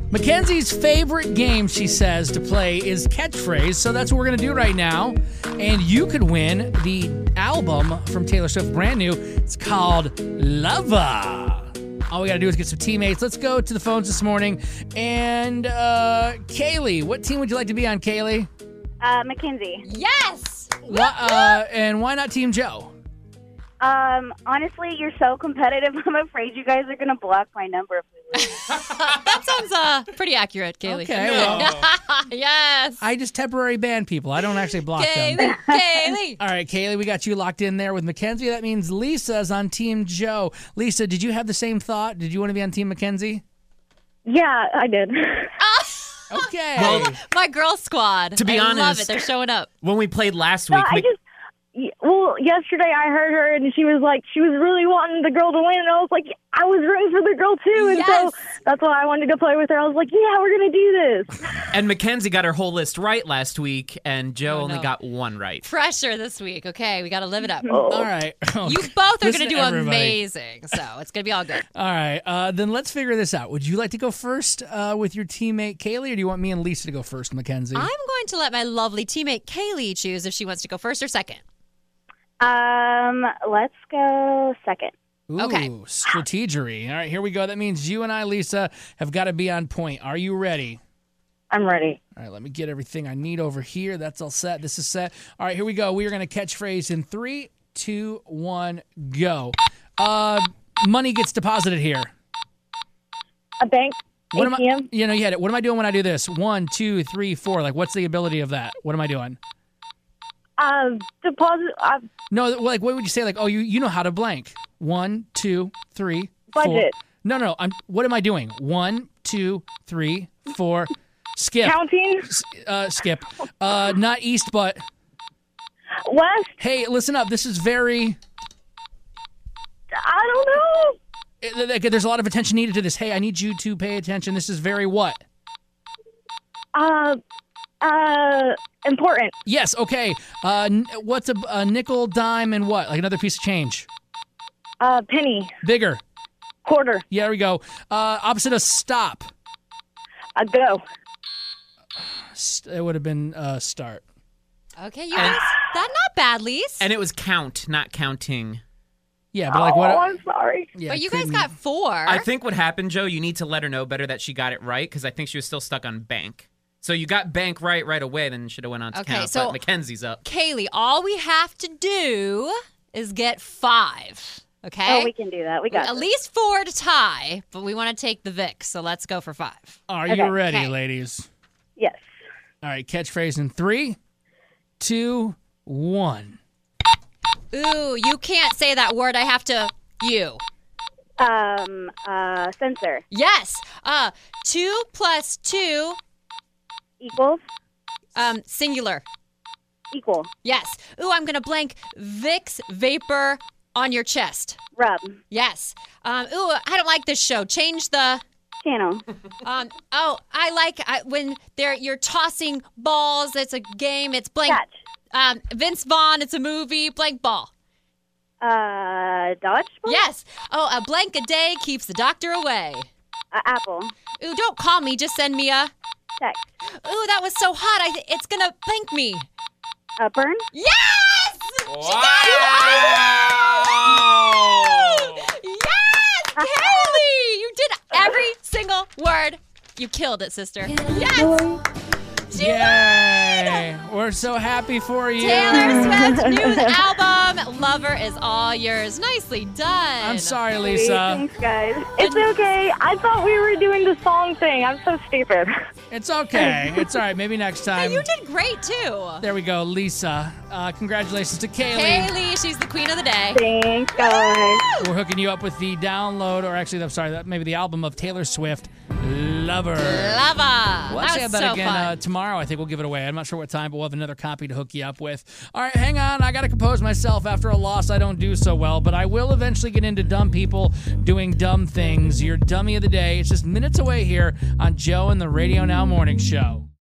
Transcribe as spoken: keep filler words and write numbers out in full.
Mackenzie's favorite game, she says, to play is catchphrase, so that's what we're going to do right now. And you could win the album from Taylor Swift, brand new. It's called Lover. All we got to do is get some teammates. Let's go to the phones this morning. And uh, Kaylee, what team would you like to be on, Kaylee? Uh, Mackenzie. Yes! Why, uh, and why not Team Joe? Um, honestly, you're so competitive. I'm afraid you guys are going to block my number if we lose. That sounds uh, pretty accurate, Kaylee. Okay, well, Yes. I just temporary ban people. I don't actually block them. Kaylee, Kaylee. All right, Kaylee, we got you locked in there with Mackenzie. That means Lisa's on Team Joe. Lisa, did you have the same thought? Did you want to be on Team Mackenzie? Yeah, I did. Okay. Well, My girl squad. To be I love honest- it. They're showing up. when we played last No, week, I Mc- just, y- well, yesterday I heard her and she was like, she was really wanting the girl to win. And I was like, I was rooting for the girl too. And Yes. so that's why I wanted to play with her. I was like, yeah, we're going to do this. and Mackenzie got her whole list right last week, and Joe Oh, only no. got one right. Pressure this week. Okay, we got to live it up. All right. You both are Listen going to to do everybody. amazing. So it's going to be all good. All right. Uh, then let's figure this out. Would you like to go first uh, with your teammate, Kaylee, or do you want me and Lisa to go first, Mackenzie? I'm going to let my lovely teammate Kaylee choose if she wants to go first or second. Um, let's go second. Ooh, Okay. strategery. All right, here we go. That means you and I, Lisa, have got to be on point. Are you ready? I'm ready. All right, let me get everything I need over here. That's all set. This is set. All right, here we go. We are going to catchphrase in three, two, one, go. Uh, money gets deposited here. A bank, What A T am M. I? You know, you had it. What am I doing when I do this? One, two, three, four. Like, what's the ability of that? What am I doing? Uh, deposit, uh, No, like, what would you say? Like, oh, you you know how to blank. One, two, three, four. Budget. No, no. I'm. What am I doing? One, two, three, four. Skip. counting, S- Uh, skip. Uh, not east, but west. hey, listen up. This is very. I don't know. it- like, There's a lot of attention needed to this. Hey, I need you to pay attention. This is very what? Uh, uh, important. Yes. Okay. Uh, n- what's a, a nickel, dime, and what? Like another piece of change. Uh, penny, Bigger. quarter. Yeah, there we go. Uh, opposite of stop. A go. St- It would have been uh, start. Okay, you guys, that not bad, Lise. And it was count, not counting. Yeah, but like what? Oh, I'm sorry. Yeah, But you guys couldn't- got four. I think what happened, Joe, you need to let her know better that she got it right, because I think she was still stuck on bank. So you got bank right right away, then should have went on to Okay, count. so- but Mackenzie's up. Kaylee, all we have to do is get five. Okay? Oh, we can do that. We got At this. least four to tie, but we want to take the Vic, so let's go for five. Are Okay. you ready, Okay. ladies? Yes. All right, catchphrase in three, two, one. Ooh, you can't say that word. I have to. You. Um, uh, sensor Yes. Uh, two plus two. equals Um, singular. equal. Yes. Ooh, I'm gonna blank Vicks vapor on your chest. Rub. Yes. Um. Ooh, I don't like this show. Change the. Channel. Um. Oh, I like I, when they're you're tossing balls. It's a game. It's blank. Catch. Um. Vince Vaughn. It's a movie. Blank ball. Uh, dodgeball. Yes. Oh, a blank a day keeps the doctor away. Uh, apple. Ooh, don't call me. Just send me a. Text. Ooh, that was so hot. I th- it's gonna blank me. Uh, burn. Yes. Wow! Yes, Kaylee! You did every single word. You killed it, sister. Yes! She won! Yay! We're so happy for you. Taylor Swift's new album, Lover, is all yours. Nicely done. I'm sorry, Lisa. Thanks, guys. It's okay. I thought we were doing the song thing. I'm so stupid. It's okay. It's all right. Maybe next time. Hey, you did great, too. There we go, Lisa. Uh, congratulations to Kaylee. Kaylee, she's the queen of the day. Thanks, guys. We're hooking you up with the download, or actually, I'm sorry, that maybe the album of Taylor Swift, Lover. Lover. We'll that actually was have that so again fun. uh, tomorrow. I think we'll give it away. I'm not sure what time, but we'll have another copy to hook you up with. All right, hang on. I got to compose myself after a loss. I don't do so well, but I will eventually get into dumb people doing dumb things. Your dummy of the day. It's just minutes away here on Joe and the Radio Now Morning Show.